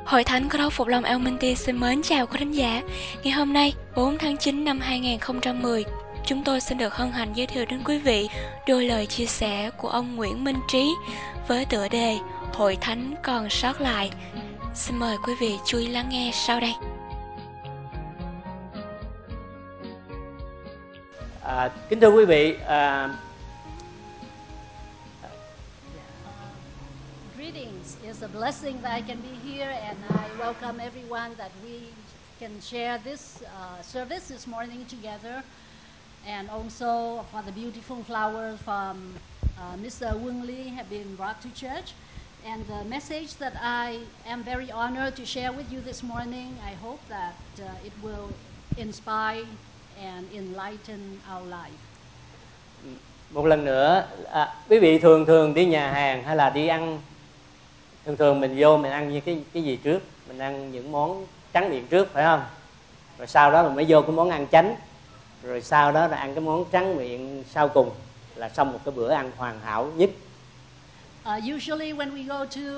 Hội Thánh Cơ Đốc Phục Lâm An Minh Ti xin mến chào quý thính giả. Ngày hôm nay, 4 tháng 9 năm 2010, chúng tôi xin được hân hạnh giới thiệu đến quý vị đôi lời chia sẻ của ông Nguyễn Minh Trí với tựa đề Hội Thánh còn sót lại. Xin mời quý vị chú ý lắng nghe sau đây. Kính thưa quý vị, Greetings. It's a blessing that I can be here, and I welcome everyone that we can share this service this morning together, and also for the beautiful flowers from Mr. Wung Lee have been brought to church, and the message that I am very honored to share with you this morning. I hope that it will inspire and enlighten our life. một lần nữa, quý vị thường đi nhà hàng hay là đi ăn, thường mình vô mình ăn như cái gì trước? Mình ăn những món tráng miệng trước, phải không? Rồi sau đó mình mới vô cái món ăn chánh, rồi sau đó là ăn cái món tráng miệng sau cùng, là xong một cái bữa ăn hoàn hảo nhất. Usually when we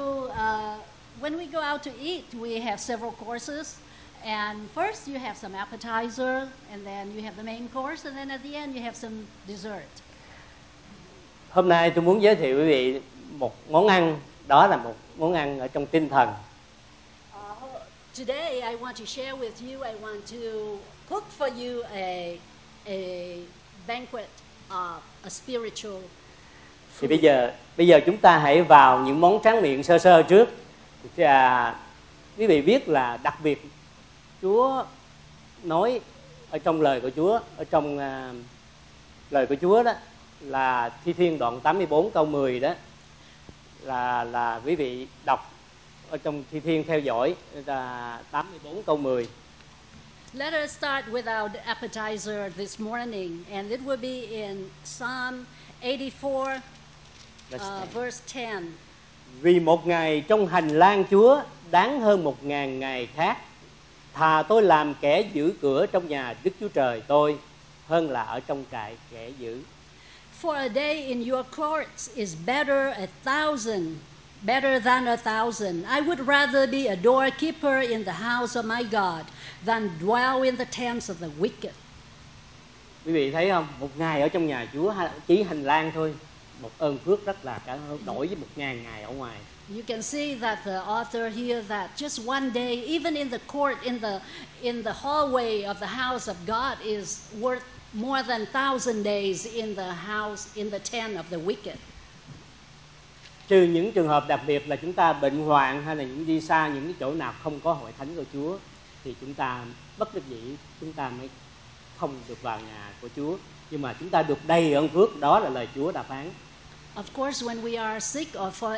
go out to eat, we have several courses. And first you have some appetizer, and then you have the main course, and then at the end you have some dessert. Hôm nay tôi muốn giới thiệu quý vị một món ăn, đó là một món ăn ở trong tinh thần. Today I want to share with you, I want to cook for you a banquet of a spiritual food. Thì bây giờ chúng ta hãy vào những món tráng miệng sơ trước. Quý vị biết là đặc biệt Chúa nói ở trong lời của Chúa, ở trong lời của Chúa đó là Thi Thiên đoạn 84 câu 10 đó, là quý vị đọc ở trong Thi Thiên theo dõi là 84 câu 10. Let us start with our appetizer this morning, and it will be in Psalm 84 verse 10. Vì một ngày trong hành lang Chúa đáng hơn 1000 ngày khác. Thà tôi làm kẻ giữ cửa trong nhà Đức Chúa Trời tôi hơn là ở trong trại kẻ giữ. For a day in your courts is better than a thousand. I would rather be a doorkeeper in the house of my God than dwell in the tents of the wicked. Quý vị thấy không? Một ngày ở trong nhà Chúa chỉ hành lang thôi, một ơn phước rất là cả đổi với 1000 ngày ở ngoài. You can see that the author here that just one day, even in the court, in the hallway of the house of God, is worth more than 1,000 days in the house, in the tent of the wicked. Trừ những trường hợp đặc biệt là chúng ta bệnh hoạn hay là những đi xa những cái chỗ nào không có hội thánh của Chúa, thì chúng ta bất đắc dĩ chúng ta mới không được vào nhà của Chúa. Nhưng mà chúng ta được đầy ơn phước, đó là lời Chúa đã phán. Of course, when we are sick or for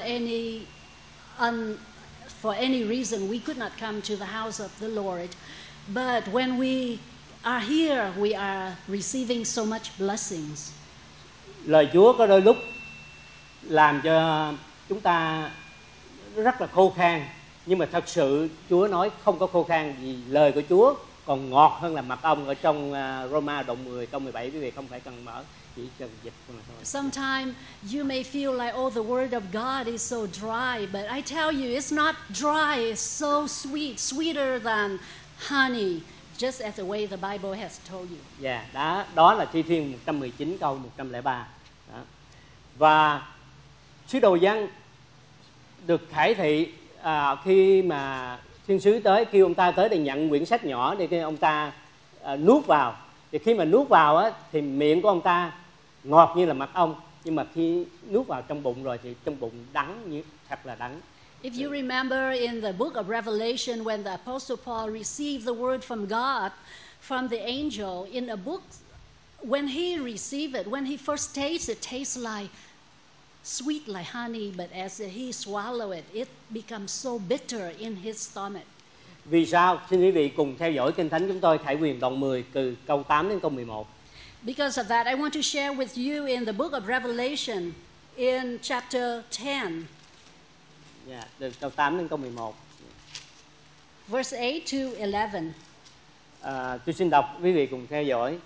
any reason we could not come to the house of the Lord, but when we are here, we are receiving so much blessings. Lời Chúa có đôi lúc làm cho chúng ta rất là khô khan, nhưng mà thật sự Chúa nói không có khô khan, vì lời của Chúa còn ngọt hơn là mật ong. Ở trong Roma đoạn 10 câu 17, quý vị không phải cần mở, chỉ cần dịch thôi. Sometimes you may feel like, oh, the word of God is so dry, but I tell you, it's not dry, it's so sweet, sweeter than honey, just as the way the Bible has told you. Đó là Thi Thiên 119 câu 103. Đó. Và sứ đồ Giăng được khải thị khi mà thiên sứ tới, kêu ông ta tới để nhận quyển sách nhỏ để ông ta nuốt vào. Thì khi mà nuốt vào á, thì miệng của ông ta ngọt như là mật ong, nhưng mà khi nuốt vào trong bụng rồi thì trong bụng đắng, thật là đắng. If you remember in the book of Revelation, when the Apostle Paul received the word from God, from the angel in a book, when he received it, when he first tasted it, tastes like sweet like honey, but as he swallowed it, it becomes so bitter in his stomach. Vì sao? Xin quý vị cùng theo dõi Kinh Thánh chúng tôi, Khải Huyền đoạn 10 từ câu 8 đến câu 11. Because of that, I want to share with you in the book of Revelation in chapter 10. Từ câu 8 đến câu 11. Verse 8 to 11. Tôi xin đọc, quý vị cùng theo dõi.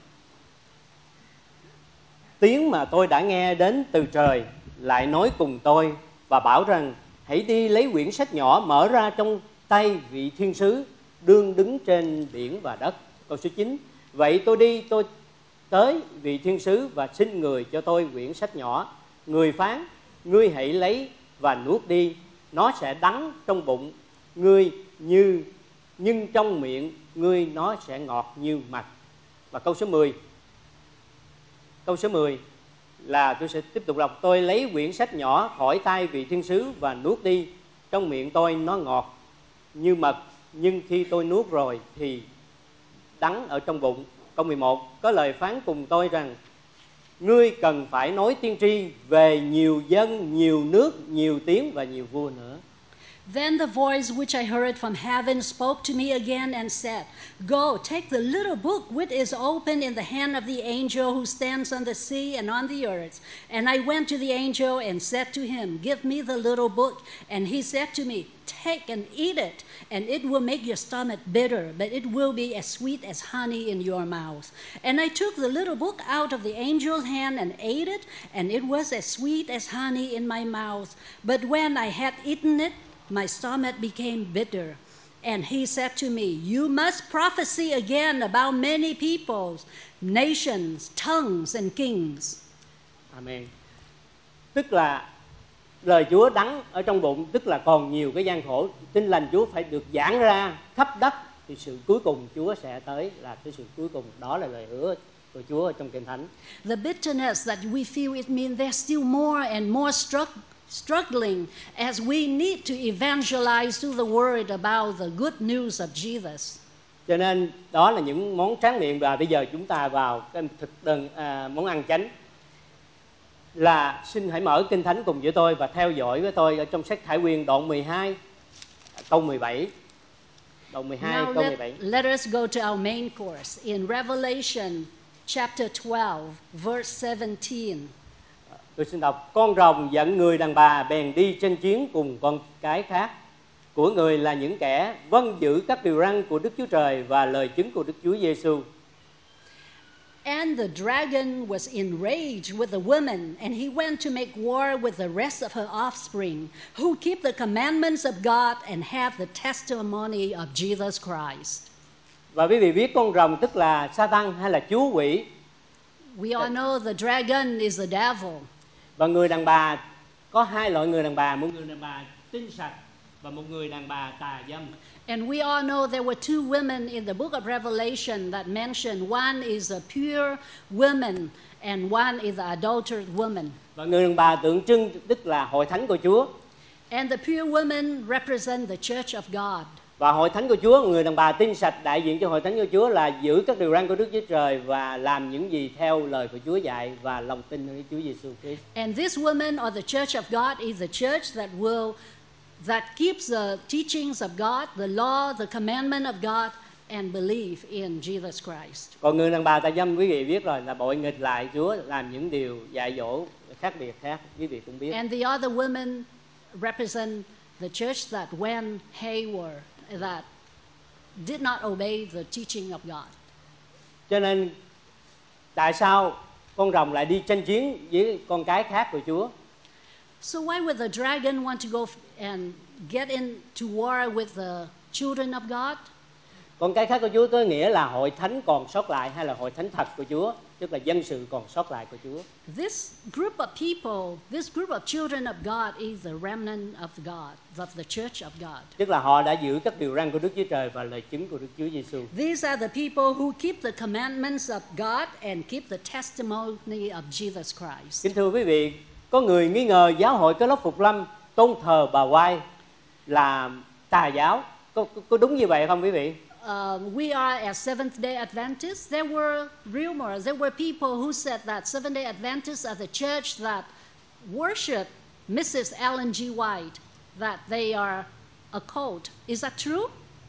Tiếng mà tôi đã nghe đến từ trời lại nói cùng tôi và bảo rằng hãy đi lấy quyển sách nhỏ mở ra trong tay vị thiên sứ đương đứng trên biển và đất. Câu số 9. Vậy tôi tới vị thiên sứ và xin người cho tôi quyển sách nhỏ. Người phán, ngươi hãy lấy và nuốt đi, nó sẽ đắng trong bụng ngươi nhưng trong miệng ngươi nó sẽ ngọt như mật. Và câu số 10. Câu số 10 là tôi sẽ tiếp tục đọc. Tôi lấy quyển sách nhỏ khỏi tay vị thiên sứ và nuốt đi, trong miệng tôi nó ngọt như mật, nhưng khi tôi nuốt rồi thì đắng ở trong bụng. Câu 11. Có lời phán cùng tôi rằng, ngươi cần phải nói tiên tri về nhiều dân, nhiều nước, nhiều tiếng và nhiều vua nữa. Then the voice which I heard from heaven spoke to me again and said, Go, take the little book which is open in the hand of the angel who stands on the sea and on the earth. And I went to the angel and said to him, Give me the little book. And he said to me, Take and eat it, and it will make your stomach bitter, but it will be as sweet as honey in your mouth. And I took the little book out of the angel's hand and ate it, and it was as sweet as honey in my mouth. But when I had eaten it, my stomach became bitter. And he said to me, You must prophesy again about many peoples, nations, tongues, and kings. Amen. Tức là lời Chúa đắng ở trong bụng, tức là còn nhiều cái gian khổ. Tin lành Chúa phải được giảng ra khắp đất, thì sự cuối cùng Chúa sẽ tới là cái sự cuối cùng. Đó là lời hứa của Chúa ở trong Kinh Thánh. The bitterness that we feel, it means there's still more and more struggling as we need to evangelize to the world about the good news of Jesus. Cho nên đó là những món tráng miệng, và bây giờ chúng ta vào cái món ăn chánh. Là xin hãy mở Kinh Thánh cùng với tôi và theo dõi với tôi ở trong sách Khải Huyền đoạn 12 câu 17. Đoạn 12 Now câu 17. let us go to our main course in Revelation chapter 12 verse 17. Tôi xin đọc. Con rồng dẫn người đàn bà bèn đi trên chiến cùng con cái khác của người là những kẻ vâng giữ các điều răn của Đức Chúa Trời và lời chứng của Đức Chúa Giêsu. And the dragon was enraged with the woman, and he went to make war with the rest of her offspring, who keep the commandments of God and have the testimony of Jesus Christ. Và quý vị biết con rồng tức là Sa-tan hay là chúa quỷ. We all know the dragon is the devil. Và người đàn bà, có hai loại người đàn bà, một người đàn bà tinh sạch và một người đàn bà tà dâm. And we all know there were two women in the book of Revelation that mentioned one is a pure woman and one is an adulterous woman. Và người đàn bà tượng trưng tức là hội thánh của Chúa. And the pure women represent the church of God. Và hội thánh của Chúa, người đàn bà tinh sạch đại diện cho hội thánh của Chúa là giữ các điều răn của Đức Chúa Trời và làm những gì theo lời của Chúa dạy và lòng tin nơi Chúa Giêsu Christ. And this woman or the church of God is the church that keeps the teachings of God, the law, the commandment of God, and believe in Jesus Christ. Còn người đàn bà tà dâm quý vị biết rồi, là bội nghịch lại Chúa, làm những điều dạy dỗ khác biệt khác, quý vị cũng biết. And the other women represent the church that went haywire, that did not obey the teaching of God. Cho nên tại sao con rồng lại đi tranh chiến với con cái khác của Chúa? So why would the dragon want to go and get into war with the children of God? Con cái khác của Chúa có nghĩa là hội thánh còn sót lại hay là hội thánh thật của Chúa, tức là dân sự còn sót lại của Chúa. This group of people, this group of children of God is the remnant of God, of the church of God. Tức là họ đã giữ các điều răn của Đức Chúa Trời và lời chứng của Đức Chúa Giêsu. These are the people who keep the commandments of God and keep the testimony of Jesus Christ. Kính thưa quý vị, có người nghi ngờ giáo hội Cơ Đốc Phục Lâm tôn thờ bà White là tà giáo. Có đúng như vậy không quý vị? We are as Seventh-day Adventists. There were rumors, there were people who said that Seventh-day Adventists are the church that worship Mrs. Ellen G. White, that they are a cult. Is that true?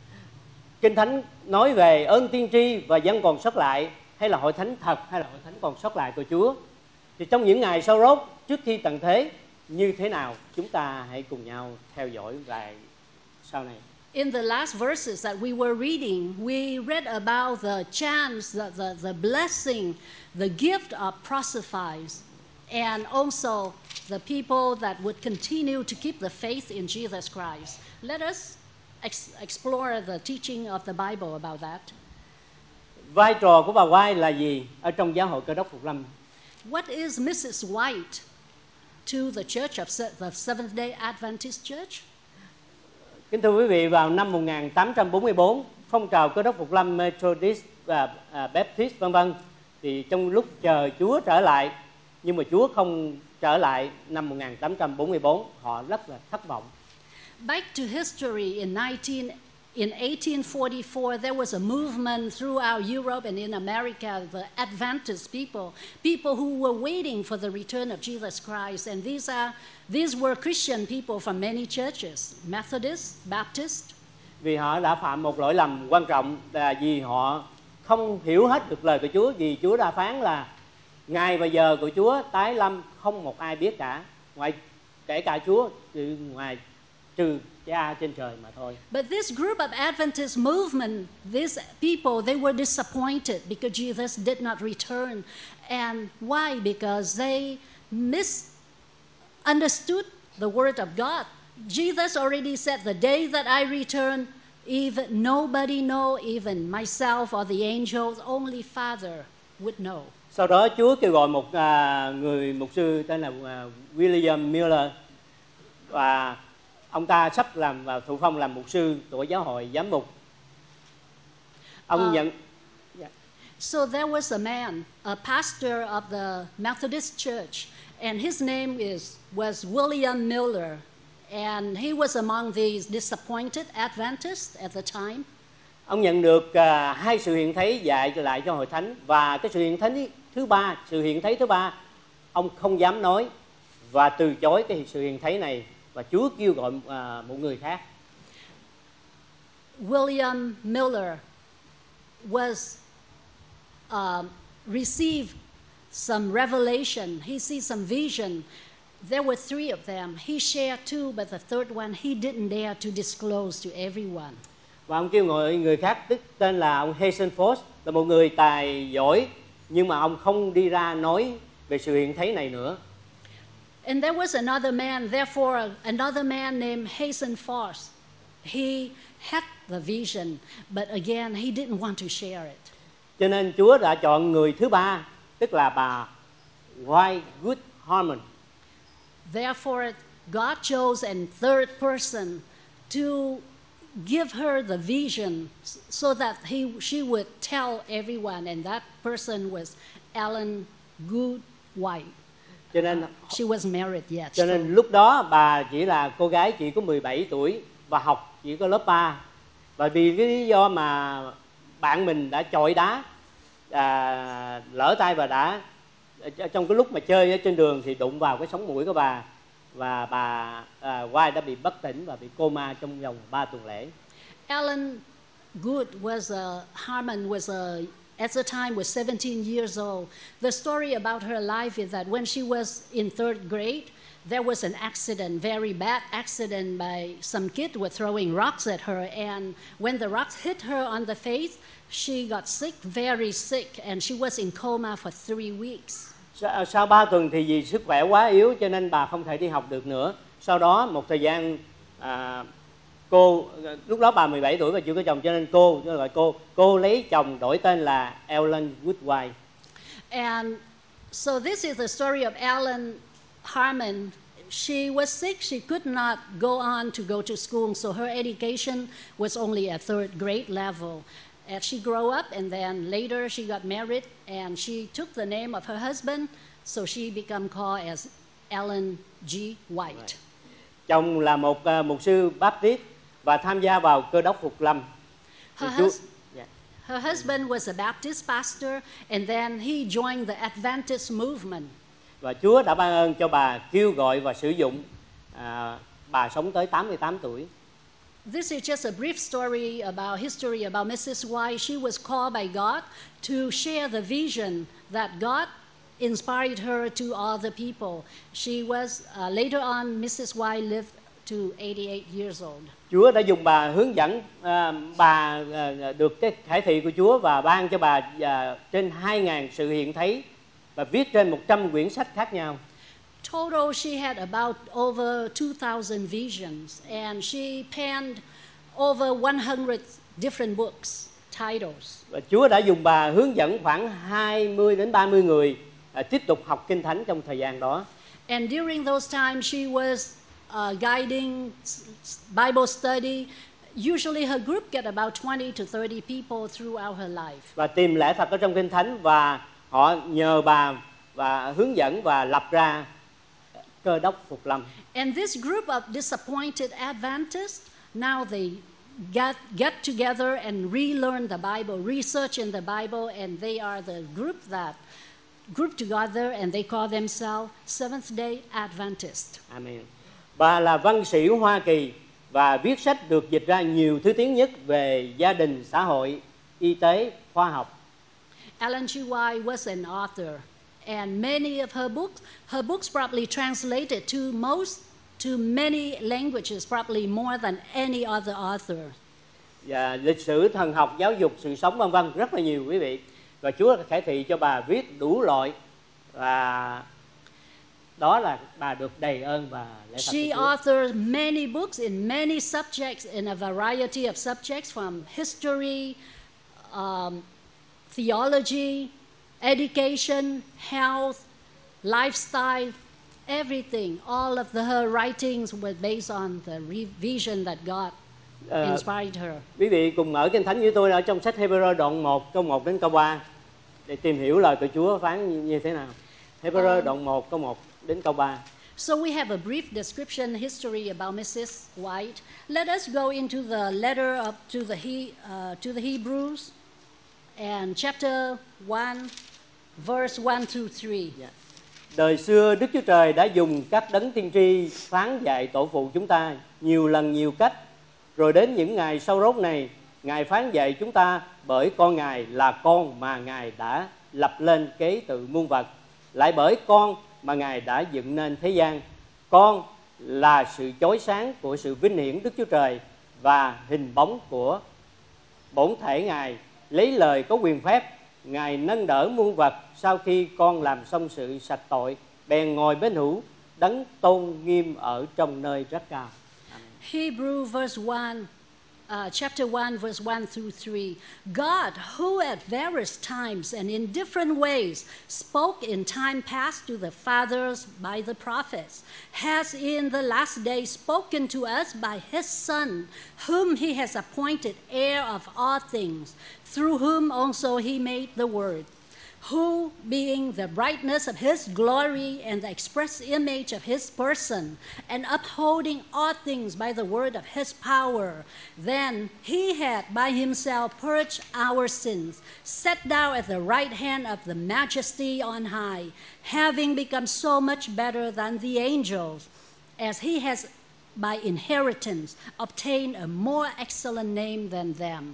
Kinh Thánh nói về ơn tiên tri và dân còn sót lại, hay là hội thánh thật hay là hội thánh còn sót lại của Chúa. Thì trong những ngày sau rốt trước khi tận thế như thế nào, chúng ta hãy cùng nhau theo dõi vài sau này. In the last verses that we were reading, we read about the chance, the blessing, the gift of prosophites, and also the people that would continue to keep the faith in Jesus Christ. Let us explore the teaching of the Bible about that. Vai trò của bà White là gì ở trong giáo hội Cơ đốc Phục Lâm? What is Mrs. White to the church of the Seventh-day Adventist Church? Kính thưa quý vị, vào năm 1844, phong trào Cơ đốc Phục Lâm, Methodist và Baptist vân vân, thì trong lúc chờ Chúa trở lại, nhưng mà Chúa không trở lại năm 1844, họ rất là thất vọng. Back to history, in 1844, there was a movement throughout Europe and in America, the Adventist people who were waiting for the return of Jesus Christ. And these were Christian people from many churches, Methodist, Baptist. Vì họ đã phạm một lỗi lầm quan trọng là vì họ không hiểu hết được lời của Chúa, vì Chúa đã phán là ngày và giờ của Chúa tái lâm không một ai biết cả, kể cả Chúa trừ Cha trên trời mà thôi. But this group of Adventist movement, these people, they were disappointed because Jesus did not return. And why? Because they misunderstood the word of God. Jesus already said, the day that I return, even nobody know, even myself or the angels, only Father would know. Sau đó Chúa kêu gọi một người mục sư tên là William Miller, và ông ta sắp thụ phong làm mục sư của giáo hội giám mục. Ông nhận. So there was a man, a pastor of the Methodist Church, and his name was William Miller, and he was among these disappointed Adventists at the time. Ông nhận được hai sự hiện thấy dạy lại cho hội thánh, và cái sự hiện thấy thứ ba, ông không dám nói và từ chối cái sự hiện thấy này, và Chúa kêu gọi một người khác. William Miller was received some revelation. He see some vision. There were three of them. He shared two, but the third one he didn't dare to disclose to everyone. Và ông kêu gọi người khác, tức tên là ông Hazenford, là một người tài giỏi, nhưng mà ông không đi ra nói về sự hiện thấy này nữa. And there was another man, therefore another man named Hazenford. He had the vision, but again he didn't want to share it. Cho nên Chúa đã chọn người thứ ba, tức là bà White Good Harmon. Therefore God chose a third person to give her the vision so that she would tell everyone, and that person was Ellen Good White. Cho nên she was married yet. Cho nên lúc đó bà chỉ là cô gái, chỉ có 17 tuổi và học chỉ có lớp 3. Và vì cái lý do mà bạn mình đã chọi đá, lỡ tay và đã trong cái lúc mà chơi ở trên đường thì đụng vào cái sống mũi của bà, và bà White đã bị bất tỉnh và bị coma trong vòng 3 tuần lễ. Ellen Good Harmon at the time was 17 years old. The story about her life is that when she was in third grade, there was an accident, very bad accident, by some kids were throwing rocks at her, and when the rocks hit her on the face, she got sick, very sick, and she was in coma for 3 weeks. Sau 3 tuần thì vì sức khỏe quá yếu cho nên bà không thể đi học được nữa. Sau đó một thời gian lúc đó bà 17 tuổi và chưa có chồng, cho nên cô lấy chồng đổi tên là Ellen Woodwide. And so this is the story of Ellen Harmon. She was sick, she could not go on to go to school, so her education was only at third grade level. As she grew up, and then later she got married, and she took the name of her husband, so she became called as Ellen G. White. Chồng là một mục sư Baptist và tham gia vào Cơ đốc Phục Lâm. Her husband was a Baptist pastor, and then he joined the Adventist movement. Và Chúa đã ban ơn cho bà, kêu gọi và sử dụng bà sống tới 88 tuổi. This is just a brief story about history about Mrs. White. She was called by God to share the vision that God inspired her to all the people. She was later on, Mrs. White lived to 88 years old. Chúa đã dùng bà hướng dẫn, bà được cái khải thị của Chúa và ban cho bà trên 2.000 sự hiện thấy và viết trên 100 quyển sách khác nhau. Total, she had about over 2,000 visions, and she penned over 100 different books, titles. Và Chúa đã dùng bà hướng dẫn khoảng 20 đến 30 người tiếp tục học Kinh Thánh trong thời gian đó. And during those times, she was guiding Bible study. Usually her group get about 20 to 30 people throughout her life. Và tìm lẽ thật ở trong Kinh Thánh, và họ nhờ bà và hướng dẫn và lập ra Cơ Đốc Phục Lâm. And this group of disappointed Adventists, now they get together and relearn the Bible, research in the Bible, and they are the group that group together and they call themselves Seventh-day Adventist. Amen. Bà là văn sĩ Hoa Kỳ và viết sách được dịch ra nhiều thứ tiếng nhất về gia đình, xã hội, y tế, khoa học. Ellen G. White was an author, and many of her books probably translated to many languages, probably more than any other author. Và lịch sử, thần học, giáo dục, sự sống vân vân, rất là nhiều quý vị. Và Chúa đã khải thị cho bà viết đủ loại, và đó là bà được đầy ơn và lẽ thật. She authored many books in many subjects, in a variety of subjects, from history, theology, education, health, lifestyle, everything. All of her writings were based on the vision that God inspired her. Quý vị cùng mở Kinh Thánh với tôi ở trong sách Hebrew đoạn 1 câu 1 đến câu 3 để tìm hiểu lời của Chúa phán như thế nào. Hebrew đoạn 1 câu 1 đến câu 3. So we have a brief description history about Mrs. White. Let us go into the letter to the Hebrews and chapter 1 verse 1 through 3. Yeah. Đời xưa Đức Chúa Trời đã dùng các đấng tiên tri phán dạy tổ phụ chúng ta nhiều lần nhiều cách. Rồi đến những ngày sau rốt này, Ngài phán dạy chúng ta bởi con Ngài là con mà Ngài đã lập lên kế tự muôn vật, lại bởi con mà Ngài đã dựng nên thế gian. Con là sự chói sáng của sự vinh hiển Đức Chúa Trời và hình bóng của bổn thể Ngài. Lấy lời có quyền phép, Ngài nâng đỡ muôn vật. Sau khi con làm xong sự sạch tội, bèn ngồi bên hữu đấng tôn nghiêm ở trong nơi rất cao. Hebrew verse 1, chapter 1, verse 1 through 3. God, who at various times and in different ways spoke in time past to the fathers by the prophets, has in the last days spoken to us by His Son, whom He has appointed heir of all things, through whom also He made the world, who, being the brightness of His glory and the express image of His person, and upholding all things by the word of His power, then He had by Himself purged our sins, sat down at the right hand of the Majesty on high, having become so much better than the angels, as He has by inheritance obtained a more excellent name than them.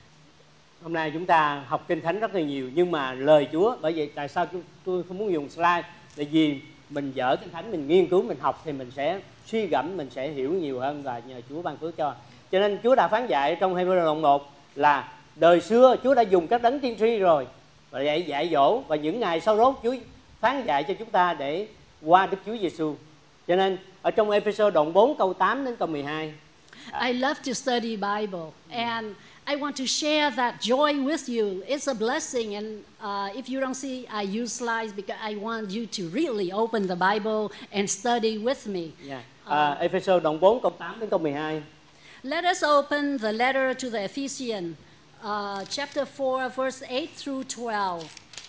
Hôm nay chúng ta học Kinh Thánh rất là nhiều, nhưng mà lời Chúa, bởi vậy tại sao tôi không muốn dùng slide, tại vì mình dở Kinh Thánh, mình nghiên cứu, mình học thì mình sẽ suy gẫm, mình sẽ hiểu nhiều hơn và nhờ Chúa ban phước cho. Cho nên Chúa đã phán dạy trong Hebrew đoạn 1 là đời xưa Chúa đã dùng các đấng tiên tri rồi và dạy dỗ, và những ngày sau đó Chúa phán dạy cho chúng ta để qua Đức Chúa Giêsu. Cho nên ở trong Ê-phê-sô đoạn 4 câu 8 đến câu 12. I love to study Bible, and I want to share that joy with you. It's a blessing, and if you don't see, I use slides because I want you to really open the Bible and study with me. Ê-phê-sô đoạn 4 câu 8 đến câu 12. Let us open the letter to the Ephesians, chapter 4, verse 8 through 12.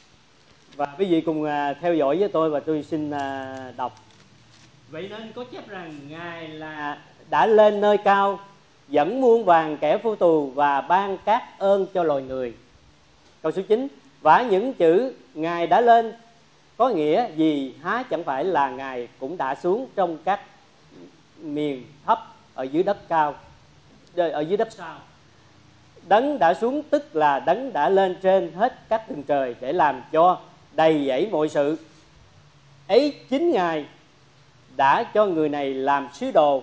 Và quý vị cùng theo dõi với tôi và tôi xin đọc. Vậy nên có chép rằng Ngài là đã lên nơi cao, dẫn muôn vàn kẻ phu tù và ban các ơn cho loài người. Câu số 9. Và những chữ Ngài đã lên có nghĩa gì há chẳng phải là Ngài cũng đã xuống trong các miền thấp ở dưới đất cao, ở dưới đất sao. Đấng đã xuống tức là đấng đã lên trên hết các tầng trời để làm cho đầy dẫy mọi sự. Ấy chính Ngài đã cho người này làm sứ đồ,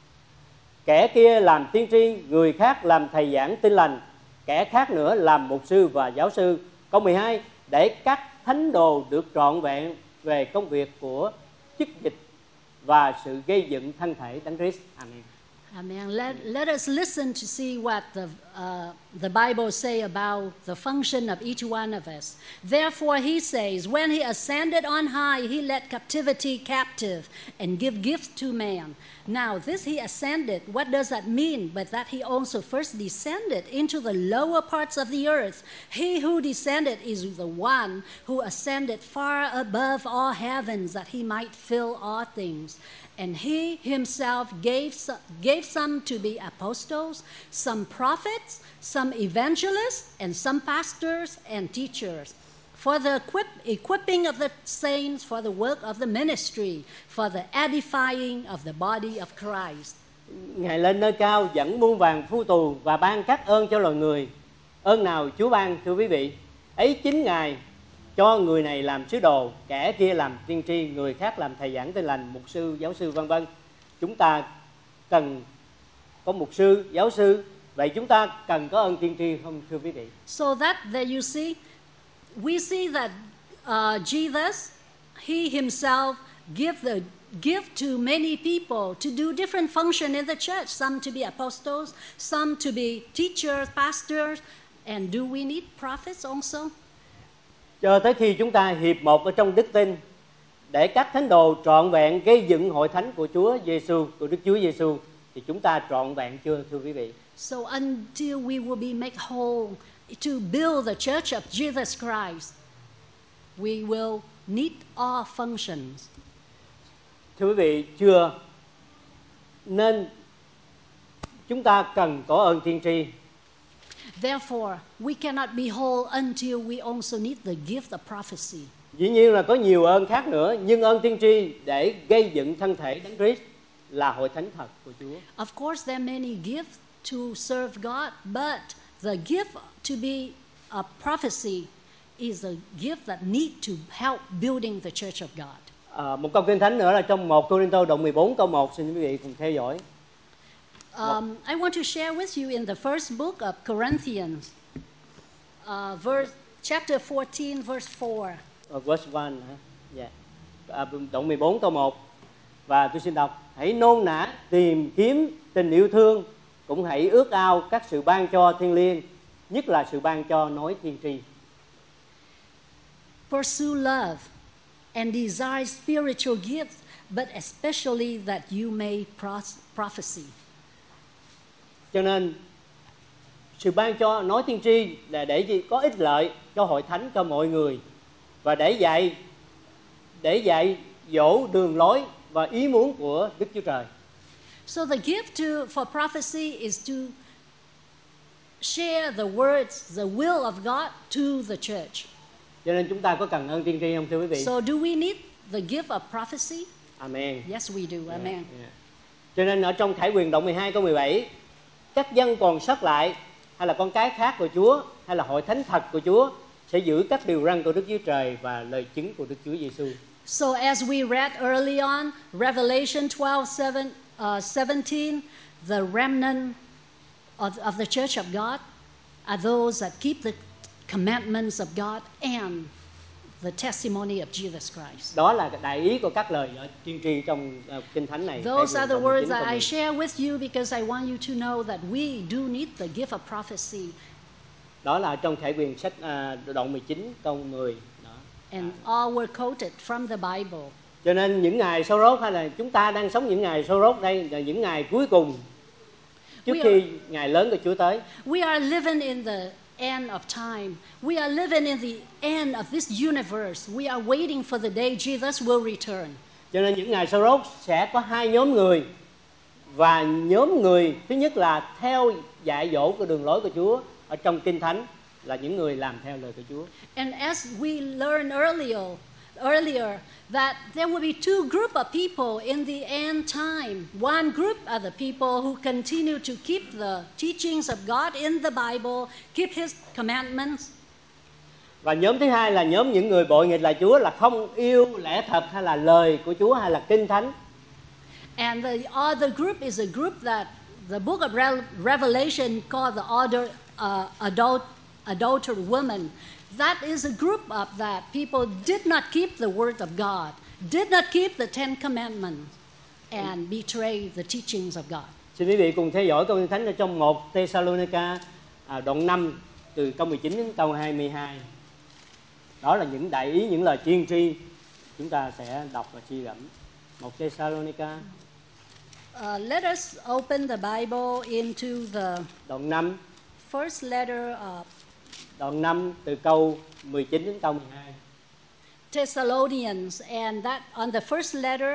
kẻ kia làm tiên tri, người khác làm thầy giảng tin lành, kẻ khác nữa làm mục sư và giáo sư. Câu 12. Để các thánh đồ được trọn vẹn về công việc của chức dịch và sự gây dựng thân thể Đấng Christ. Amen. Amen. Let us listen to see what the Bible say about the function of each one of us. Therefore, he says, when he ascended on high, he led captivity captive and give gifts to man. Now, this he ascended, what does that mean? But that he also first descended into the lower parts of the earth. He who descended is the one who ascended far above all heavens, that he might fill all things. And he himself gave some to be apostles, some prophets, some evangelists, and some pastors and teachers, for the equipping of the saints, for the work of the ministry, for the edifying of the body of Christ. Ngài lên nơi cao dẫn muôn vàn phu tù và ban các ơn cho loài người. Ơn nào Chúa ban, thưa quý vị? Ấy chính Ngài cho người này làm sứ đồ, kẻ kia làm tiên tri, người khác làm thầy giảng tin lành, mục sư, giáo sư, vân vân. Chúng ta cần có mục sư, giáo sư. Vậy chúng ta cần có ơn tiên tri không, thưa quý vị? So that there you see, we see that Jesus, he himself give to many people to do different function in the church. Some to be apostles, some to be teachers, pastors, and do we need prophets also? Cho tới khi chúng ta hiệp một ở trong đức tin để các thánh đồ trọn vẹn gây dựng hội thánh của Chúa Giêsu, của Đức Chúa Giêsu, thì chúng ta trọn vẹn chưa, thưa quý vị? So until we will be made whole to build the church of Jesus Christ, we will need all functions. Thưa quý vị, chưa, nên chúng ta cần có ơn tiên tri. Therefore, we cannot be whole until we also need the gift of prophecy. Dĩ nhiên là có nhiều ơn khác nữa, nhưng ơn tiên tri để gây dựng thân thể Đấng Christ là hội thánh thật của Chúa. Of course, there are many gifts to serve God, but the gift to be a prophecy is a gift that need to help building the church of God. Một câu kinh thánh nữa là trong 1 Cô-rinh-tô đoạn 14 câu 1, xin quý vị cùng theo dõi. I want to share with you in the first book of Corinthians, chapter 14, verse 4. Verse 1, yeah. Đoạn 14 câu 1. Và tôi xin đọc: hãy nôn nã tìm kiếm tình yêu thương, cũng hãy ước ao các sự ban cho thiêng liêng, nhất là sự ban cho nói tiên tri. Pursue love and desire spiritual gifts, but especially that you may prophesy. Cho nên sự ban cho nói tiên tri là để gì? Có ích lợi cho hội thánh, cho mọi người, và để dạy dỗ đường lối và ý muốn của Đức Chúa Trời. So the gift for prophecy is to share the words, the will of God to the church. Cho nên chúng ta có cần ơn tiên tri không, thưa quý vị? So do we need the gift of prophecy? Amen. Yes, we do. Amen. Yeah. Cho nên ở trong Khải Huyền đoạn 12 câu 17, các dân còn sót lại, hay là con cái khác của Chúa, hay là hội thánh thật của Chúa, sẽ giữ các điều răn của Đức Chúa Trời và lời chứng của Đức Chúa Giêsu. So as we read early on, Revelation 12:17, the remnant of the church of God are those that keep the commandments of God and the testimony of Jesus Christ. Đó là đại ý của các lời tiên tri trong kinh thánh này. Those are the words that I share with you because I want you to know that we do need the gift of prophecy. Đó là trong Khải Huyền sách đoạn 19 câu 10. Đó. And all were quoted from the Bible. Cho nên những ngày sâu rốt, hay là chúng ta đang sống những ngày sâu rốt đây, là những ngày cuối cùng trước khi ngày lớn của Chúa tới. We are living in the end of time. We are living in the end of this universe. We are waiting for the day Jesus will return. Cho nên những ngày sâu rốt sẽ có hai nhóm người. Và nhóm người thứ nhất là theo dạy dỗ của đường lối của Chúa ở trong Kinh Thánh, là những người làm theo lời của Chúa. And as we learned earlier that there will be two group of people in the end time. One group are the people who continue to keep the teachings of God in the Bible, keep His commandments. Và nhóm thứ hai là nhóm những người bội nghịch là Chúa, là không yêu lẽ thật hay là lời của Chúa hay là Kinh Thánh. And the other group is a group that the book of Revelation called the adulterous woman. That is a group of that people did not keep the word of God, did not keep the 10 commandments, and betray the teachings of God. Xin quý vị cùng theo dõi câu Kinh Thánh ở trong 1 Thessalonica đoạn 5 từ câu 19 đến câu 22. Đó là những đại ý, những lời tiên tri chúng ta sẽ đọc và suy gẫm. 1 Thessalonica Let us open the Bible into the đoạn 5, first letter of đoạn 5 từ câu 19 đến câu 12. Thessalonians, and that on the first letter,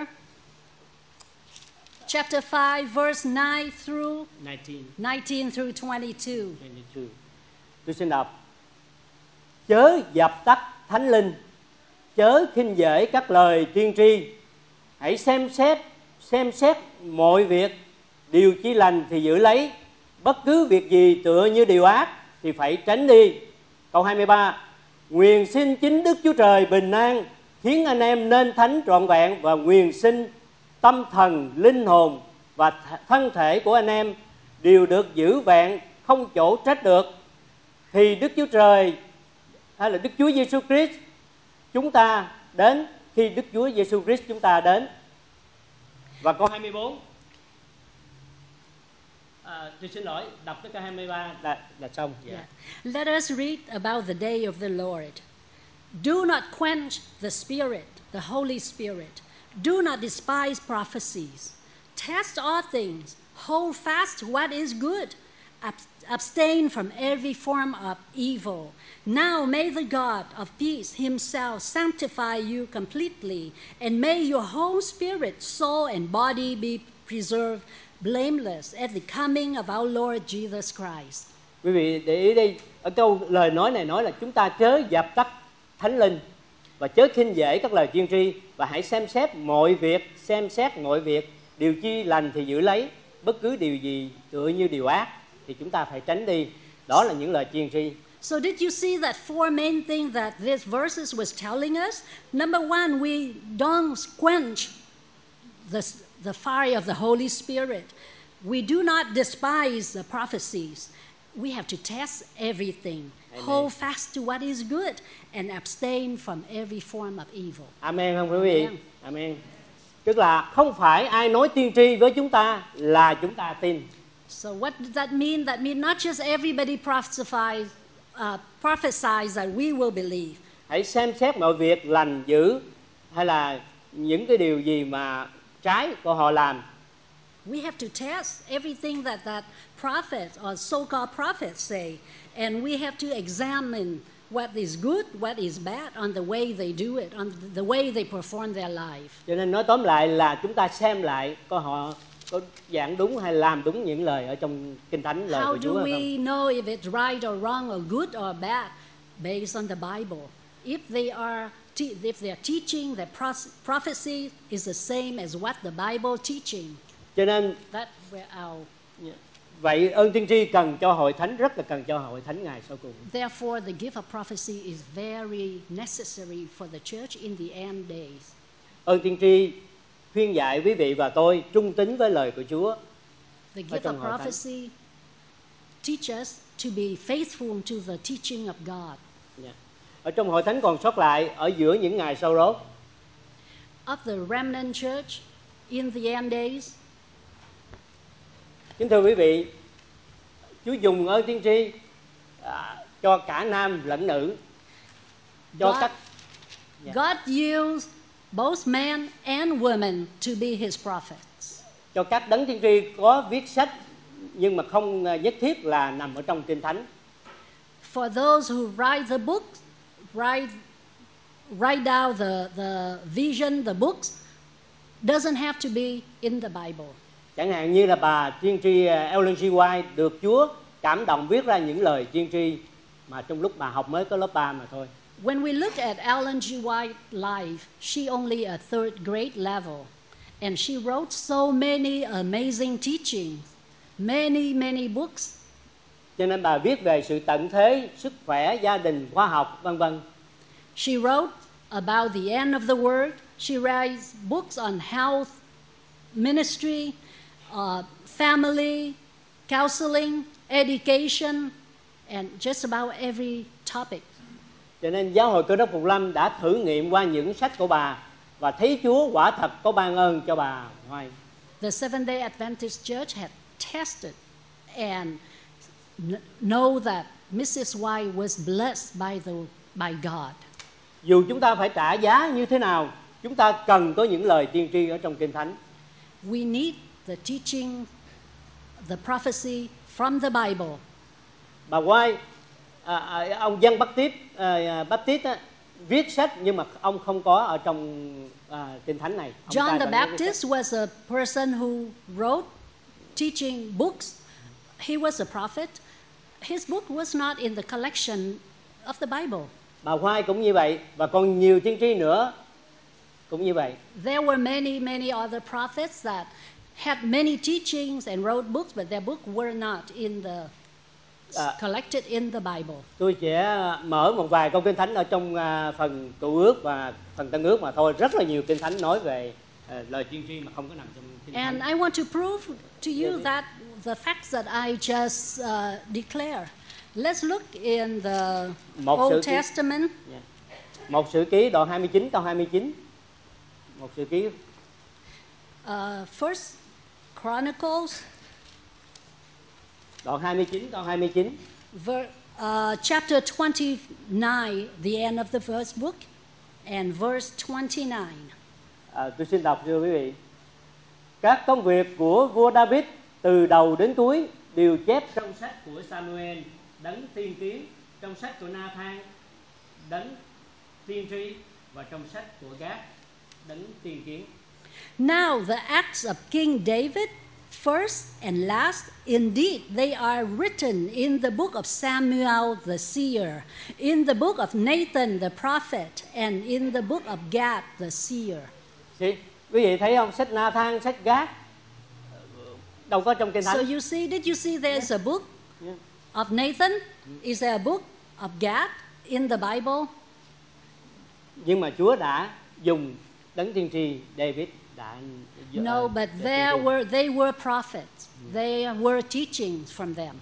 chapter 5, verse 9 through 19 through 22. Tôi xin đọc. Chớ dập tắt thánh linh, chớ khinh dễ các lời tiên tri. Hãy xem xét mọi việc, điều chi lành thì giữ lấy, bất cứ việc gì tựa như điều ác thì phải tránh đi. Câu 23. Nguyện xin chính Đức Chúa Trời bình an khiến anh em nên thánh trọn vẹn, và nguyện xin tâm thần, linh hồn và thân thể của anh em đều được giữ vẹn, không chỗ trách được. Thì Đức Chúa Trời hay là Đức Chúa Giêsu Christ chúng ta đến, khi Đức Chúa Giêsu Christ chúng ta đến. Và câu 24. Tôi xin lỗi, đọc tới câu 23 là xong. Yeah. Let us read about the day of the Lord. Do not quench the Spirit, the Holy Spirit. Do not despise prophecies. Test all things. Hold fast what is good. Abstain from every form of evil. Now may the God of peace himself sanctify you completely, and may your whole spirit, soul, and body be preserved blameless at the coming of our Lord Jesus Christ. Quý vị để ý đây, ở câu lời nói này nói là chúng ta chớ dập tắt thánh linh và chớ khinh dễ các lời tiên tri, và hãy xem xét mọi việc, điều chi lành thì giữ lấy, bất cứ điều gì tựa như điều ác thì chúng ta phải tránh đi. Đó là những lời tiên tri. So did you see that four main things that these verses was telling us? Number one, we don't quench the fire of the Holy Spirit. We do not despise the prophecies. We have to test everything. Amen. Hold fast to what is good and abstain from every form of evil. Amen không quý vị? Amen. Tức là không phải ai nói tiên tri với chúng ta là chúng ta tin. So what does that mean? That means not just everybody prophesies that we will believe. Hãy xem xét mọi việc lành dữ, hay là những cái điều gì mà trái của họ làm. We have to test everything that prophets or so-called prophets say, and we have to examine what is good, what is bad on the way they do it, on the way they perform their life. Cho nên nói tóm lại là chúng ta xem lại coi họ có giảng đúng hay làm đúng những lời ở trong Kinh Thánh, lời của Chúa How do hay không? we know if it's right or wrong or good or bad based on the Bible? If they are teaching that prophecy is the same as what the Bible teaching. Cho nên vậy ơn tiên tri cần cho hội thánh, rất là cần cho hội thánh ngày sau cùng. Therefore, the gift of prophecy is very necessary for the church in the end days. Ơn tiên tri khuyên dạy quý vị và tôi trung tín với lời của Chúa. The gift of prophecy teach us to be faithful to the teaching of God. Ở trong hội thánh còn sót lại ở giữa những ngày sau đó. Of the remnant church in the end days. Kính thưa quý vị, Chúa dùng ơn tiên tri cho cả nam lẫn nữ, cho God used both men and women to be His prophets. Cho các đấng tiên tri có viết sách nhưng mà không nhất thiết là nằm ở trong Kinh Thánh. For those who write the book, write down the vision, the books, doesn't have to be in the Bible. Chẳng hạn như là bà tiên tri Ellen G. White được Chúa cảm động viết ra những lời tiên tri mà trong lúc bà học mới có lớp 3 mà thôi. When we look at Ellen G. White's life, she only a third grade level, and she wrote so many amazing teachings, many books. Cho nên bà viết về sự tận thế, sức khỏe, gia đình, khoa học, vân vân. She wrote about the end of the world. She writes books on health, ministry, family, counseling, education, and just about every topic. Cho nên Giáo hội Cơ đốc Phục Lâm đã thử nghiệm qua những sách của bà và thấy Chúa quả thật có ban ơn cho bà Hoài. The Seventh-day Adventist Church had test it and know that Mrs. White was blessed by God. Dù chúng ta phải trả giá như thế nào, chúng ta cần có những lời tiên tri ở trong Kinh Thánh. We need the teaching, the prophecy from the Bible. Bà White, ông Giăng Baptist viết sách nhưng mà ông không có ở trong Kinh Thánh này. John the Baptist was a person who wrote teaching books. He was a prophet. His book was not in the collection of the Bible. Bà White cũng như vậy, và còn nhiều tiên tri nữa cũng như vậy. There were many other prophets that had many teachings and wrote books, but their books were not in the collected in the Bible. Tôi sẽ mở một vài câu Kinh Thánh ở trong phần Cựu Ước và phần Tân Ước mà thôi. Rất là nhiều Kinh Thánh nói về lời tiên tri mà không có nằm trong Kinh Thánh. And I want to prove to you that the facts that I just declare. Let's look in the Old Testament. Một Sử Ký đoạn 29 câu 29. Một Sử Ký. First Chronicles. Đoạn 29 câu 29. Chapter 29, the end of the first book, and verse 29. Tôi xin đọc thưa quý vị. Các công việc của vua David từ đầu đến cuối đều chép trong sách của Samuel, đấng tiên kiến, trong sách của Nathan, đấng tiên tri, và trong sách của Gad, đấng tiên kiến. Now the acts of King David, first and last, indeed they are written in the book of Samuel the seer, in the book of Nathan the prophet, and in the book of Gad the seer. Quý vị thấy không? Sách Nathan, sách Gad đâu có trong Kinh Thánh. So you see, did you see there's a book of Nathan? Is there a book of Gad in the Bible? Nhưng mà Chúa đã dùng đấng tiên tri David đã. No, but they were prophets. They were teachings from them.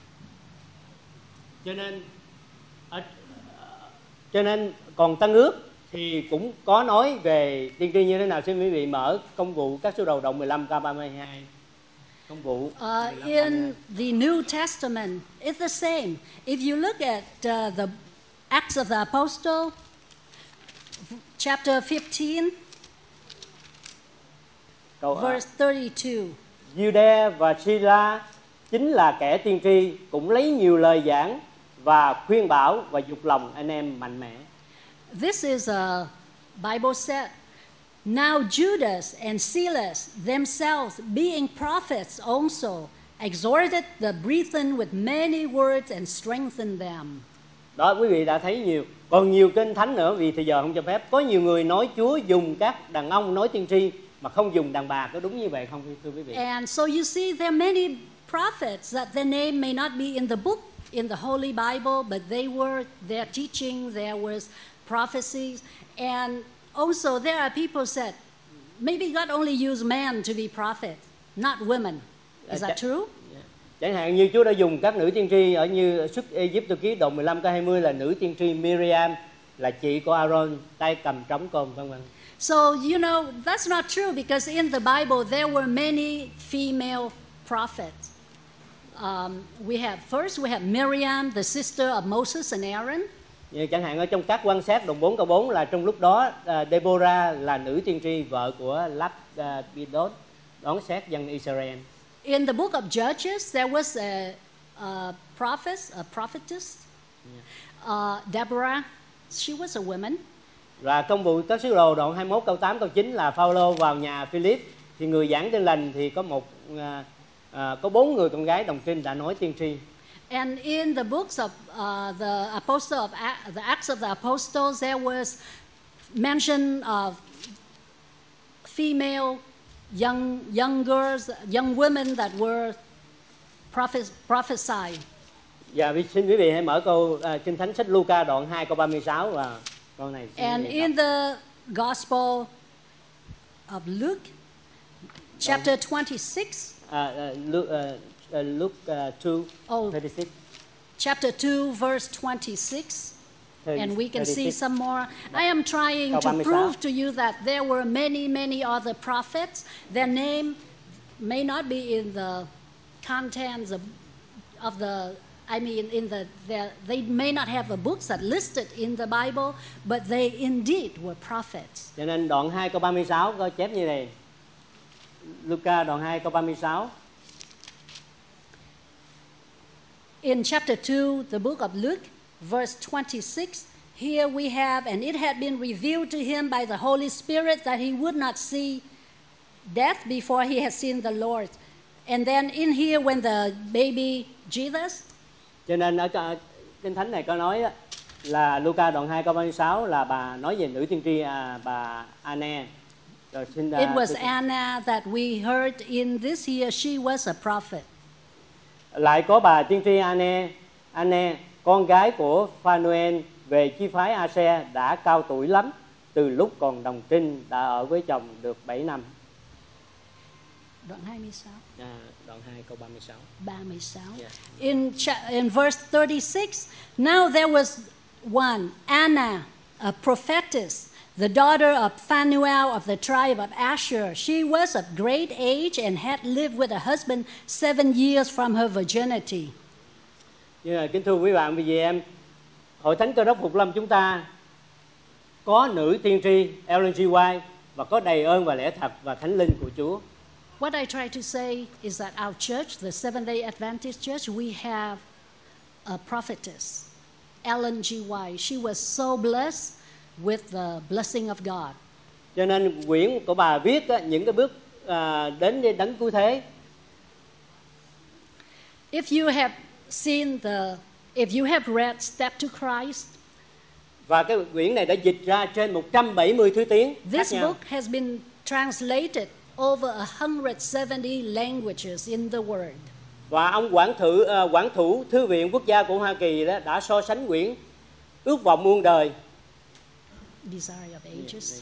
Cho nên còn Tân Ước thì cũng có nói về tiên tri như thế nào. Xin quý vị mở Công vụ các sứ đồ đoạn 15 câu 32. Công vụ 15, in the New Testament, it's the same. If you look at the Acts of the Apostle, chapter 15, verse 32. Jude và Sila chính là kẻ tiên tri, cũng lấy nhiều lời giảng và khuyên bảo và dục lòng anh em mạnh mẽ. This is a Bible said, now Judas and Silas themselves, being prophets also, exhorted the brethren with many words and strengthened them. Đó, quý vị đã thấy nhiều. Còn nhiều Kinh Thánh nữa, vì thời giờ không cho phép. Có nhiều người nói Chúa dùng các đàn ông nói tiên tri mà không dùng đàn bà. Có đúng như vậy không thưa quý vị? And so you see there are many prophets that their name may not be in the book, in the Holy Bible, but their teaching, there was prophecies. And also there are people said, maybe God only used men to be prophets, not women. Is that true? Chẳng hạn như Chúa đã dùng các nữ tiên tri ở như Xuất Ai-cập ký đoạn 15 câu 20 là nữ tiên tri Miriam, là chị của Aaron, tay cầm trống côn, vân vân. So you know that's not true because in the Bible there were many female prophets. We have Miriam, the sister of Moses and Aaron. Chẳng hạn ở trong các quan sát đoạn 4 câu 4 là trong lúc đó Deborah là nữ tiên tri, vợ của Lapidot, đón xét dân Israel. In the book of Judges, there was a prophetess, Deborah. She was a woman. Và công vụ các sứ đồ đoạn 21 câu 8 câu 9 là Phaolô vào nhà Philip, thì người giảng tin lành thì có 4 người con gái đồng trinh đã nói tiên tri. And in the books of the Acts of the Apostles, there was mention of female young girls, young women that were prophesied. Dạ, xin quý vị hãy mở câu Kinh Thánh sách Luca đoạn 2 câu 36 và câu này. And in the Gospel of Luke, chapter 26. Luke 2:36. Chapter 2, verse 26. And we can see some more. I am trying to prove to you that there were many other prophets. Their name may not be in the contents of the I mean, they may not have the books that listed in the Bible, but they indeed were prophets. Cho nên đoạn 2 câu 36 có chép như này. Luca đoạn 2 câu 36. In chapter 2, the book of Luke, verse 26, here we have, and it had been revealed to him by the Holy Spirit that he would not see death before he had seen the Lord. And then in here, when the baby Jesus. Cho nên ở Kinh Thánh này có nói là Luca đoạn 2 câu 36 là bà nói về nữ tiên tri bà Anna. Rồi It was Anna that we heard in this here. She was a prophet. Lại có bà tiên tri Anna, con gái của Phanuel về chi phái A-se, đã cao tuổi lắm, từ lúc còn đồng trinh đã ở với chồng được 7 năm. Đoạn 26. Đoạn 2 câu 36. 36. Yeah. In verse 36, now there was one, Anna, a prophetess, the daughter of Phanuel of the tribe of Asher. She was of great age and had lived with a husband 7 years from her virginity. Kính thưa quý bạn, vì em Hội Thánh Cơ Đốc Phục Lâm chúng ta có nữ tiên tri Ellen G. White và có đầy ơn và lẽ thật và thánh linh của Chúa. What I try to say is that our church, the Seventh-day Adventist Church, we have a prophetess, Ellen G. White. She was so blessed with the blessing of God. Cho nên quyển của bà viết những cái bước đến với đấng cứu thế. If you have read Step to Christ, và cái quyển này đã dịch ra trên 170 thứ tiếng this khác nhau. book has been translated over 170 languages in the world. Và ông quản thủ Thư viện Quốc gia của Hoa Kỳ đó đã so sánh quyển Ước vọng muôn đời, Desire of Ages,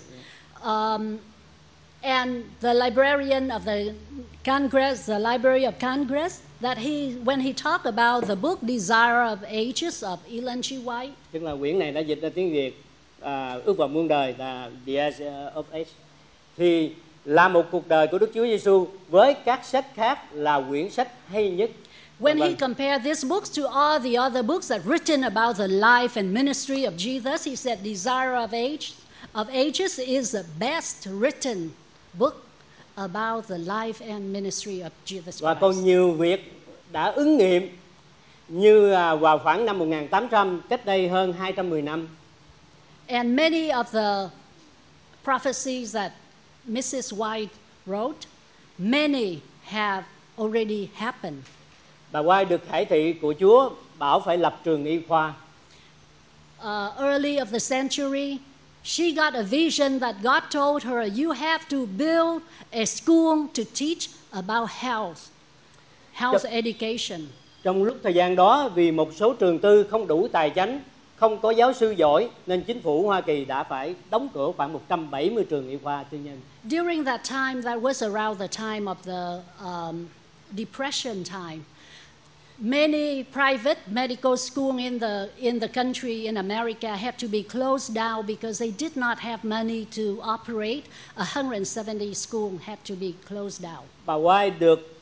and the librarian of the Congress, the Library of Congress, that when he talked about the book Desire of Ages of Ellen G. White. Tức là quyển này đã dịch ra tiếng Việt, Ước vọng muôn đời là Desire of Ages, thì là một cuộc đời của Đức Chúa Giêsu với các sách khác là quyển sách hay nhất. When he compared this book to all the other books that written about the life and ministry of Jesus, he said Desire of Ages is the best written book about the life and ministry of Jesus Christ. Và còn nhiều việc đã ứng nghiệm như vào khoảng năm 1800, cách đây hơn 210 năm. And many of the prophecies that Mrs. White wrote, many have already happened. Bà White được khải thị của Chúa bảo phải lập trường y khoa. Early of the century, she got a vision that God told her, you have to build a school to teach about health education. Trong lúc thời gian đó, vì một số trường tư không đủ tài chánh, không có giáo sư giỏi, nên chính phủ Hoa Kỳ đã phải đóng cửa khoảng 170 trường y khoa tư nhân. During that time, that was around the time of the Depression time. Many private medical schools in the country, in America, had to be closed down because they did not have money to operate. 170 schools had to be closed down. Bà White được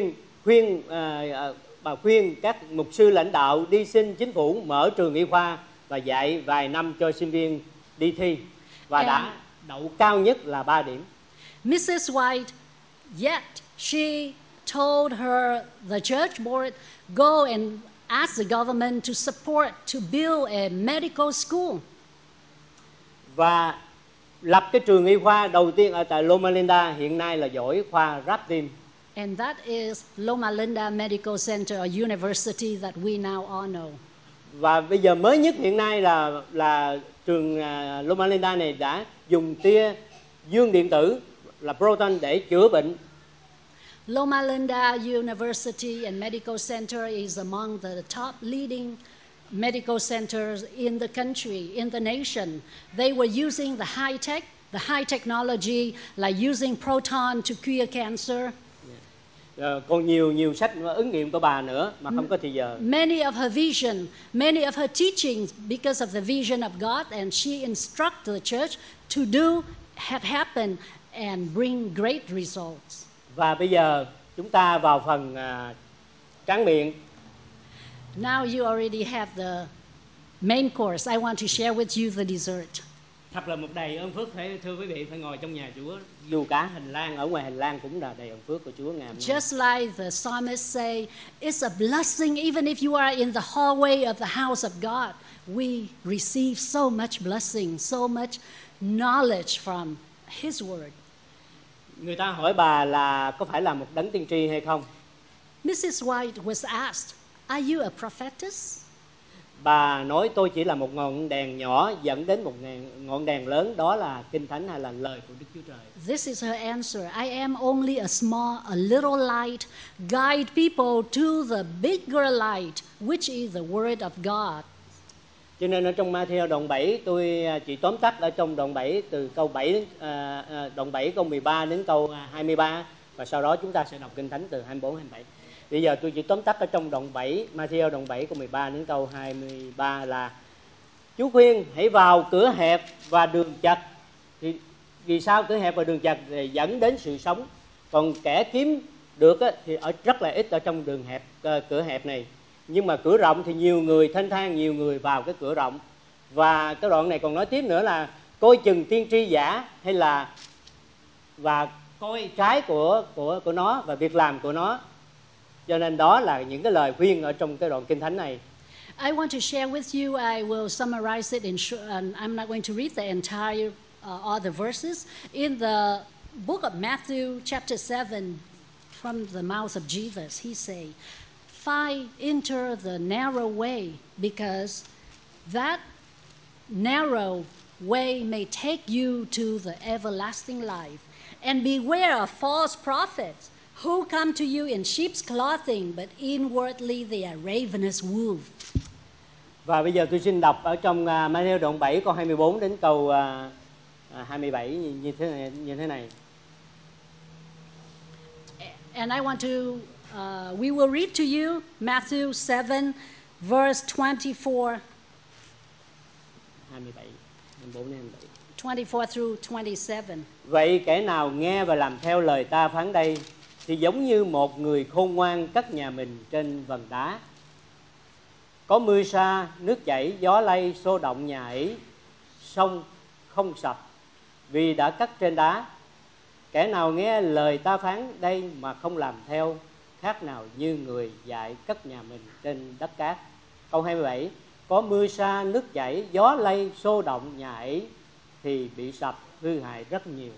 khuyên các mục sư lãnh đạo đi xin chính phủ mở trường y khoa và dạy vài năm cho sinh viên đi thi, và đã đậu cao nhất là 3 điểm. Mrs. White, yet she told the church board, go and ask the government to support, to build a medical school. Và lập cái trường y khoa đầu tiên ở tại Loma Linda, hiện nay là giỏi khoa ráp tim. And that is Loma Linda Medical Center, a university that we now all know. Và bây giờ mới nhất hiện nay là trường Loma Linda này đã dùng tia dương điện tử là proton để chữa bệnh. Loma Linda University and Medical Center is among the top leading medical centers in the country, in the nation. They were using the high technology, like using proton to cure cancer. Còn nhiều sách ứng nghiệm của bà nữa mà không có thời giờ. Many of her vision, many of her teachings, because of the vision of God, and she instructed the church to do, had happened and bring great results. Và bây giờ chúng ta vào phần tráng miệng. Now you already have the main course. I want to share with you the dessert. Thật là một đầy ơn phước, thưa quý vị, phải ngồi trong nhà Chúa. Dù cả hành lang, ở ngoài hành lang cũng là đầy ơn phước của Chúa ngày hôm nay. Just like the psalmist say, it's a blessing even if you are in the hallway of the house of God. We receive so much blessing, so much knowledge from His word. Người ta hỏi bà là có phải là một đấng tiên tri hay không? Mrs. White was asked, are you a prophetess? Bà nói tôi chỉ là một ngọn đèn nhỏ dẫn đến một ngọn đèn lớn, đó là Kinh Thánh hay là lời của Đức Chúa Trời? This is her answer. I am only a little light, guide people to the bigger light, which is the word of God. Cho nên ở trong Ma-thi-ơ đoạn 7, tôi chỉ tóm tắt ở trong đoạn 7 từ câu 7 đoạn 7 câu 13 đến câu 23, và sau đó chúng ta sẽ đọc Kinh Thánh từ 24 27. Bây giờ tôi chỉ tóm tắt ở trong đoạn 7, Ma-thi-ơ đoạn 7 câu 13 đến câu 23 là: Chúa khuyên hãy vào cửa hẹp và đường chật. Thì vì sao cửa hẹp và đường chật thì dẫn đến sự sống, còn kẻ kiếm được thì ở rất là ít ở trong đường hẹp, cửa hẹp này. Nhưng mà cửa rộng thì nhiều người thênh thang, nhiều người vào cái cửa rộng. Và cái đoạn này còn nói tiếp nữa là coi chừng tiên tri giả, hay là và coi trái của nó và việc làm của nó. Cho nên đó là những cái lời khuyên ở trong cái đoạn Kinh Thánh này. I want to share with you, I will summarize it and I'm not going to read the entire all the verses. In the book of Matthew chapter 7, from the mouth of Jesus, he say, enter the narrow way, because that narrow way may take you to the everlasting life. And beware of false prophets who come to you in sheep's clothing, but inwardly they are ravenous wolves. Và bây giờ tôi xin đọc ở trong Ma-thi-ơ đoạn 7 câu 24 đến câu 27 như thế này. And I want to we will read to you Matthew 7 verse 24. 24 through 27. Vậy kẻ nào nghe và làm theo lời ta phán đây thì giống như một người khôn ngoan cất nhà mình trên vầng đá. Có mưa sa, nước chảy, gió lay, xô động nhà ấy, sông không sập vì đã cất trên đá. Kẻ nào nghe lời ta phán đây mà không làm theo, khác nào như người dại cất nhà mình trên đất cát. Câu 27. Có mưa sa, nước chảy, gió lay, xô động nhà ấy thì bị sập, hư hại rất nhiều.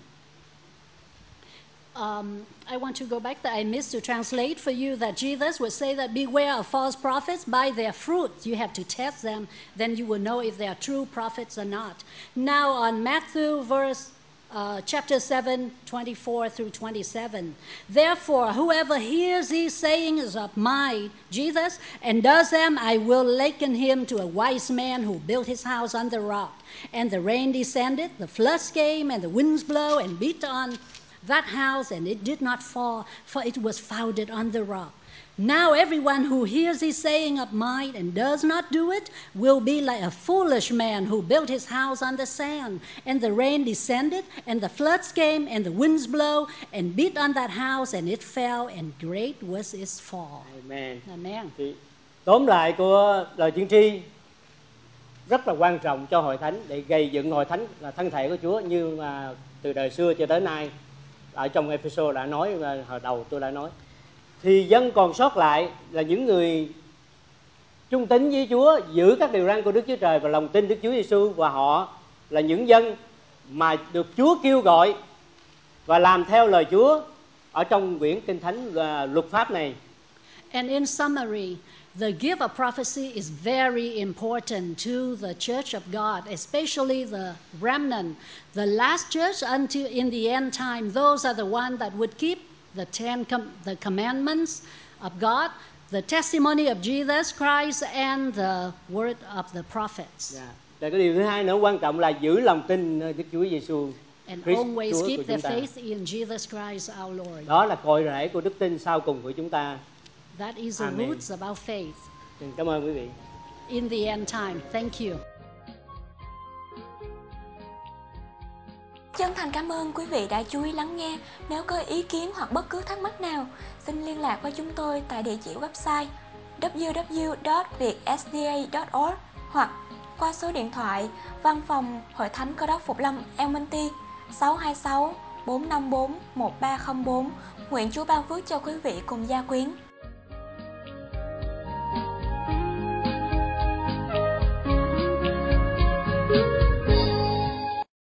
I want to go back that I missed to translate for you that Jesus would say that beware of false prophets, by their fruits you have to test them, then you will know if they are true prophets or not. Now on Matthew chapter 7, 24 through 27. Therefore, whoever hears these sayings of mine, Jesus, and does them, I will liken him to a wise man who built his house on the rock. And the rain descended, the floods came, and the winds blow and beat on that house, and it did not fall, for it was founded on the rock. Now everyone who hears this saying of mine and does not do it will be like a foolish man who built his house on the sand. And the rain descended, and the floods came, and the winds blow and beat on that house, and it fell, and great was its fall. Amen. Amen. Thì tóm lại của lời tiên tri rất là quan trọng cho hội thánh, để gây dựng hội thánh là thân thể của Chúa, như mà từ đời xưa cho tới nay ở trong Ephesos đã nói, hồi đầu tôi đã nói. Thì dân còn sót lại là những người trung tín với Chúa, giữ các điều răn của Đức Chúa Trời và lòng tin Đức Chúa Giêsu, và họ là những dân mà được Chúa kêu gọi và làm theo lời Chúa ở trong quyển Kinh Thánh và luật pháp này. And in summary, the gift of prophecy is very important to the church of God, especially the remnant, the last church until in the end time. Those are the ones that would keep the commandments of God, the testimony of Jesus Christ, and the word of the prophets. Và cái điều thứ hai nữa quan trọng là giữ lòng tin Đức Chúa Giêsu. And always keep their faith in Jesus Christ our Lord. Đó là cội rễ của đức tin sau cùng của chúng ta. That is the roots of our faith. Cảm ơn quý vị. In the end time. Thank you. chân thành cảm ơn quý vị đã chú ý lắng nghe. Nếu có ý kiến hoặc bất cứ thắc mắc nào, xin liên lạc với chúng tôi tại địa chỉ website www.vietsda.org hoặc qua số điện thoại Văn phòng Hội Thánh Cơ Đốc Phục Lâm Elmonty 626 454 1304. Nguyện Chúa ban phước cho quý vị cùng gia quyến.